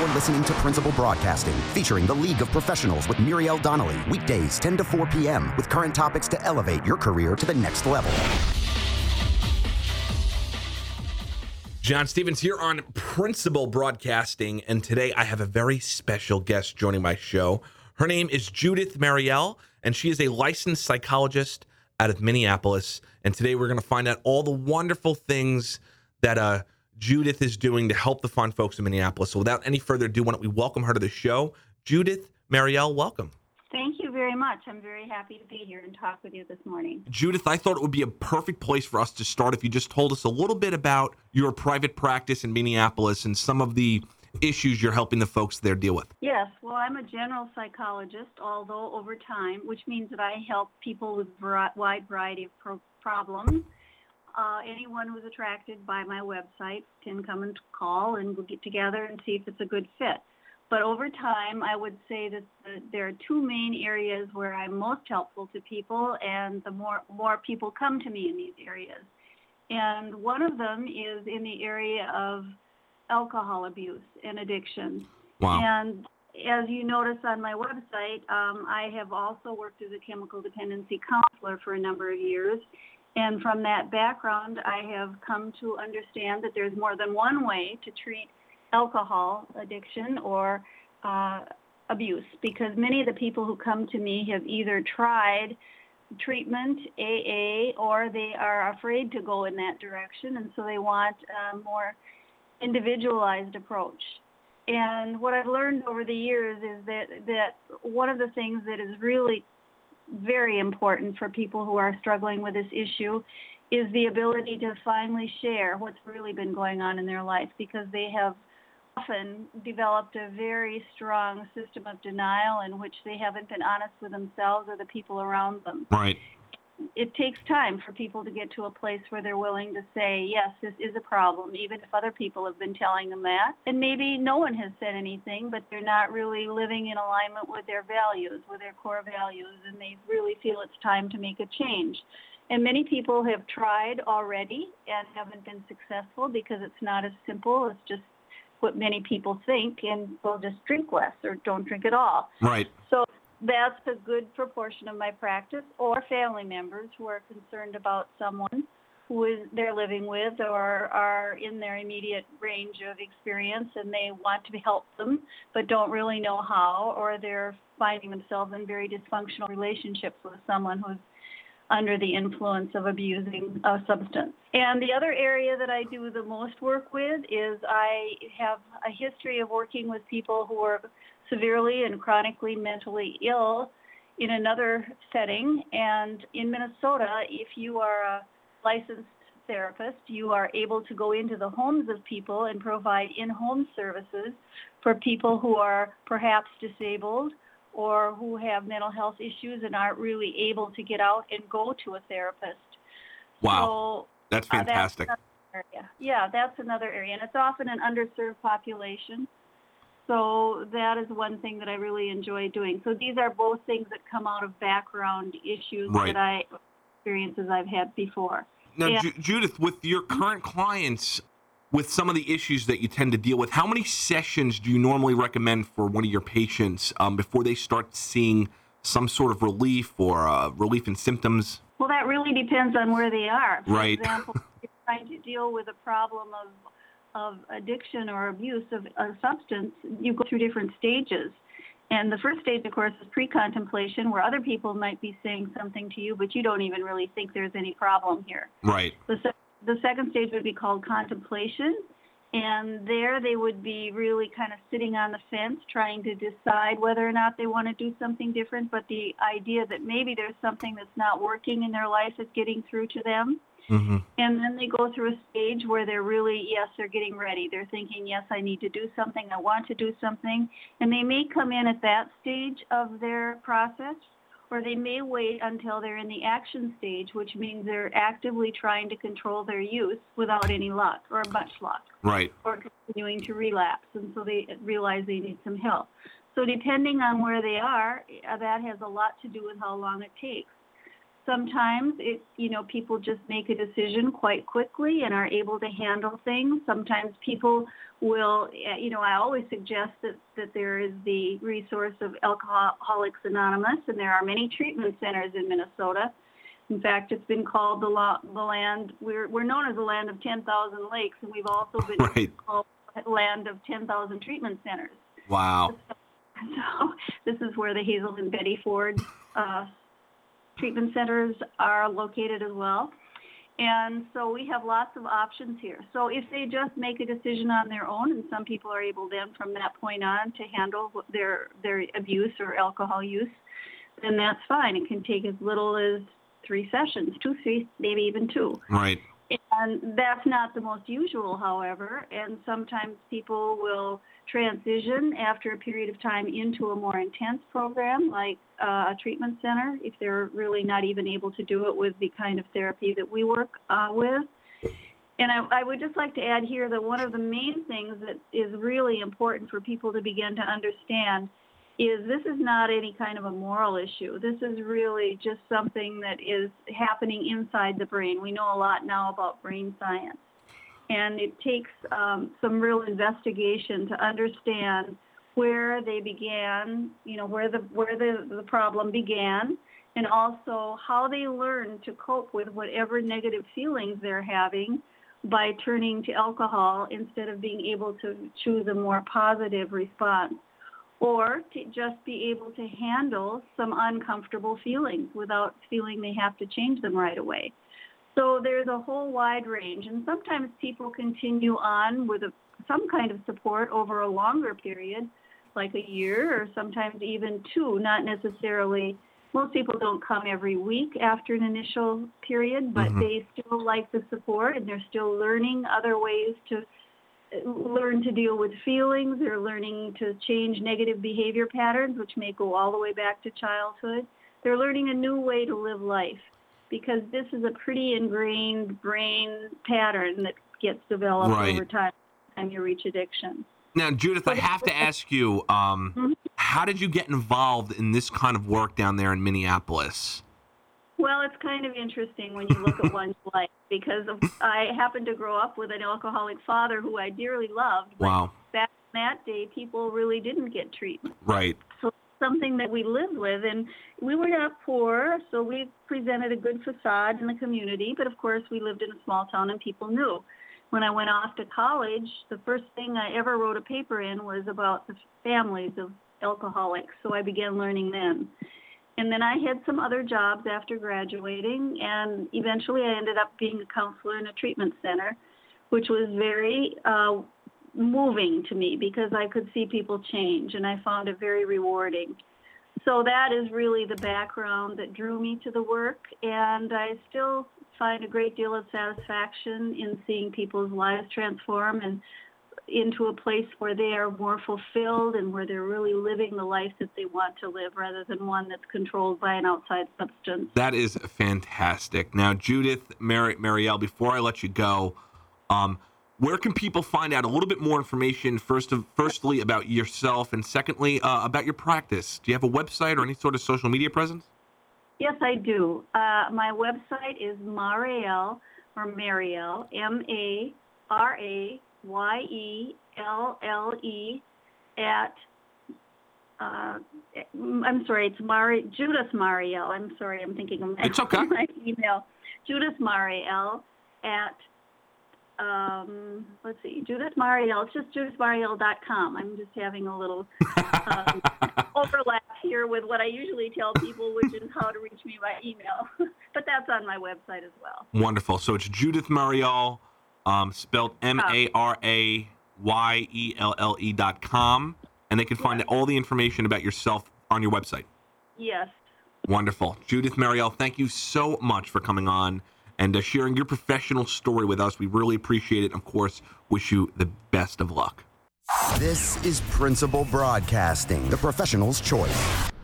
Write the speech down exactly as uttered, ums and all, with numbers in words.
listening to Principal Broadcasting, featuring the League of Professionals with Muriel Donnelly, weekdays ten to four p.m. with current topics to elevate your career to the next level. John Stevens here on Principal Broadcasting, and today I have a very special guest joining my show. Her name is Judith Mariel, and she is a licensed psychologist out of Minneapolis. And today we're going to find out all the wonderful things that uh, Judith is doing to help the fine folks in Minneapolis. So without any further ado, why don't we welcome her to the show. Judith Mariel, welcome. Thank you very much. I'm very happy to be here and talk with you this morning. Judith, I thought it would be a perfect place for us to start if you just told us a little bit about your private practice in Minneapolis and some of the issues you're helping the folks there deal with. Yes, well, I'm a general psychologist, although over time, which means that I help people with a wide variety of pro- problems. Uh, anyone who's attracted by my website can come and call, and we'll get together and see if it's a good fit. But over time, I would say that the, there are two main areas where I'm most helpful to people, and the more, more people come to me in these areas. And one of them is in the area of alcohol abuse and addiction. Wow. And as you notice on my website, um, I have also worked as a chemical dependency counselor for a number of years. And from that background, I have come to understand that there's more than one way to treat alcohol addiction or uh, abuse, because many of the people who come to me have either tried treatment, A A, or they are afraid to go in that direction, and so they want a more individualized approach. And what I've learned over the years is that, that one of the things that is really very important for people who are struggling with this issue is the ability to finally share what's really been going on in their life, because they have often developed a very strong system of denial in which they haven't been honest with themselves or the people around them. Right. It takes time for people to get to a place where they're willing to say, yes, this is a problem, even if other people have been telling them that. And maybe no one has said anything, but they're not really living in alignment with their values, with their core values, and they really feel it's time to make a change. And many people have tried already and haven't been successful because it's not as simple as just what many people think, and they'll just drink less or don't drink at all. Right. So that's a good proportion of my practice, or family members who are concerned about someone who is they're living with or are in their immediate range of experience, and they want to help them but don't really know how, or they're finding themselves in very dysfunctional relationships with someone who's under the influence of abusing a substance. And the other area that I do the most work with is I have a history of working with people who are severely and chronically mentally ill in another setting. And in Minnesota, if you are a licensed therapist, you are able to go into the homes of people and provide in-home services for people who are perhaps disabled or who have mental health issues and aren't really able to get out and go to a therapist. Wow. So, that's fantastic. Uh, that's area. Yeah, that's another area. And it's often an underserved population. So that is one thing that I really enjoy doing. So these are both things that come out of background issues Right. that I, experiences I've had before. Now, Yeah. Ju- Judith, with your current clients, with some of the issues that you tend to deal with, how many sessions do you normally recommend for one of your patients um, before they start seeing some sort of relief or uh, relief in symptoms? Well, that really depends on where they are. For Right. example, if you're trying to deal with a problem of of addiction or abuse of a substance, you go through different stages. And the first stage, of course, is pre-contemplation, where other people might be saying something to you, but you don't even really think there's any problem here. Right. The, se- the second stage would be called contemplation, and there they would be really kind of sitting on the fence, trying to decide whether or not they want to do something different, but the idea that maybe there's something that's not working in their life is getting through to them. Mm-hmm. And then they go through a stage where they're really, yes, they're getting ready. They're thinking, yes, I need to do something. I want to do something. And they may come in at that stage of their process, or they may wait until they're in the action stage, which means they're actively trying to control their use without any luck or much luck. Right. Or continuing to relapse. And so they realize they need some help. So depending on where they are, that has a lot to do with how long it takes. sometimes it, you know, people just make a decision quite quickly and are able to handle things. Sometimes people will, you know, I always suggest that, that there is the resource of Alcoholics Anonymous, and there are many treatment centers in Minnesota. In fact, it's been called the, lo- the land, we're, we're known as the land of ten thousand lakes, and we've also been right. called the land of ten thousand treatment centers. Wow. So, so this is where the Hazel and Betty Ford uh, treatment centers are located as well. And so we have lots of options here. So if they just make a decision on their own, and some people are able then from that point on to handle their their abuse or alcohol use, then that's fine. It can take as little as three sessions, two, three, maybe even two. Right. And that's not the most usual, however, and sometimes people will transition after a period of time into a more intense program like uh, a treatment center if they're really not even able to do it with the kind of therapy that we work uh, with. And I, I would just like to add here that one of the main things that is really important for people to begin to understand is this is not any kind of a moral issue. This is really just something that is happening inside the brain. We know a lot now about brain science. And it takes um, some real investigation to understand where they began, you know, where the where the, the problem began, and also how they learn to cope with whatever negative feelings they're having by turning to alcohol instead of being able to choose a more positive response, or to just be able to handle some uncomfortable feelings without feeling they have to change them right away. So there's a whole wide range, and sometimes people continue on with a, some kind of support over a longer period, like a year or sometimes even two, not necessarily. Most people don't come every week after an initial period, but mm-hmm. they still like the support, and they're still learning other ways to learn to deal with feelings. They're learning to change negative behavior patterns, which may go all the way back to childhood. They're learning a new way to live life, because this is a pretty ingrained brain pattern that gets developed right. over time and you reach addiction. Now, Judith, I have to ask you, um, mm-hmm. how did you get involved in this kind of work down there in Minneapolis? Well, it's kind of interesting when you look at one's life, because of, I happened to grow up with an alcoholic father who I dearly loved. But wow. back in that day, people really didn't get treatment. Right. So something that we lived with, and we were not poor, so we presented a good facade in the community, but of course we lived in a small town and people knew. When I went off to college, the first thing I ever wrote a paper in was about the families of alcoholics, so I began learning then. And then I had some other jobs after graduating, and eventually I ended up being a counselor in a treatment center, which was very uh, moving to me because I could see people change, and I found it very rewarding. So that is really the background that drew me to the work, and I still find a great deal of satisfaction in seeing people's lives transform and into a place where they are more fulfilled and where they're really living the life that they want to live rather than one that's controlled by an outside substance. That is fantastic. Now, Judith Mar- Marielle, before I let you go, um, where can people find out a little bit more information, first of, firstly, about yourself, and secondly, uh, about your practice? Do you have a website or any sort of social media presence? Yes, I do. Uh, my website is Marielle, or Marielle, M A R A Y E L L E, at, uh, I'm sorry, it's Mari, Judith Marielle. I'm sorry, I'm thinking of my, it's okay. my email. Judith Marielle at, um, let's see, Judith Marielle. It's just judith marielle dot com. I'm just having a little um, overlap here with what I usually tell people, which is how to reach me by email. But that's on my website as well. Wonderful. So it's Judith Marielle, um, spelled M A R A Y E L L E dot com, and they can find all the information about yourself on your website. Yes. Wonderful. Judith Marielle, thank you so much for coming on and uh, sharing your professional story with us. We really appreciate it. Of course, wish you the best of luck. This is Principal Broadcasting, the professional's choice.